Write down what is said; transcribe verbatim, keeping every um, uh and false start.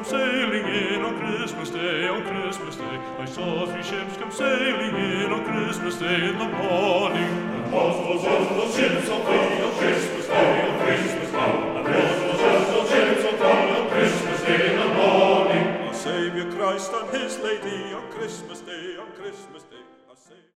come sailing in on Christmas Day, on Christmas Day. I saw three ships come sailing in on Christmas Day in the morning. And what was all those ships on thee on Christmas Day, on Christmas Day? And what was all those ships on thee on Christmas Day in the morning? Our Saviour Christ and His Lady on Christmas Day, on Christmas Day.